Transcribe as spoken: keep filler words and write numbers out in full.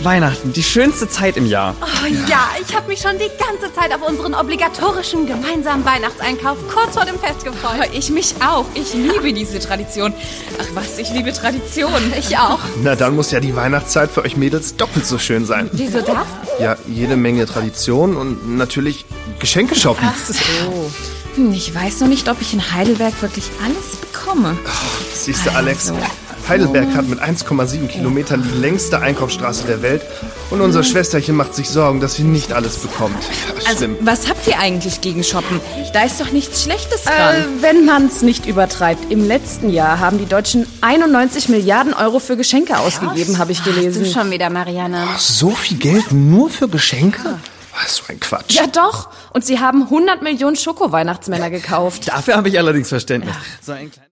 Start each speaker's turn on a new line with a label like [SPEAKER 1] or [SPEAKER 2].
[SPEAKER 1] Weihnachten, die schönste Zeit im Jahr.
[SPEAKER 2] Oh ja, ja ich habe mich schon die ganze Zeit auf unseren obligatorischen gemeinsamen Weihnachtseinkauf kurz vor dem Fest gefreut.
[SPEAKER 3] Ich mich auch. Ich liebe diese Tradition. Ach was, ich liebe Tradition.
[SPEAKER 2] Ich auch.
[SPEAKER 4] Na, dann muss ja die Weihnachtszeit für euch Mädels doppelt so schön sein.
[SPEAKER 2] Wieso das?
[SPEAKER 4] Ja, jede Menge Tradition und natürlich Geschenke shoppen.
[SPEAKER 3] Ach so. Hm, ich weiß noch nicht, ob ich in Heidelberg wirklich alles bekomme.
[SPEAKER 4] Oh, siehst du, Alex, Heidelberg hat mit eins Komma sieben Kilometern die längste Einkaufsstraße der Welt und unser Schwesterchen macht sich Sorgen, dass sie nicht alles bekommt.
[SPEAKER 3] Also, was habt ihr eigentlich gegen Shoppen? Da ist doch nichts Schlechtes dran.
[SPEAKER 5] Äh, wenn man's nicht übertreibt. Im letzten Jahr haben die Deutschen einundneunzig Milliarden Euro für Geschenke ausgegeben, habe ich gelesen.
[SPEAKER 2] Du schon wieder, Marianne.
[SPEAKER 4] Ach, so viel Geld nur für Geschenke? Was so ein Quatsch.
[SPEAKER 5] Ja doch. Und sie haben hundert Millionen Schoko-Weihnachtsmänner gekauft.
[SPEAKER 1] Dafür habe ich allerdings Verständnis. So ein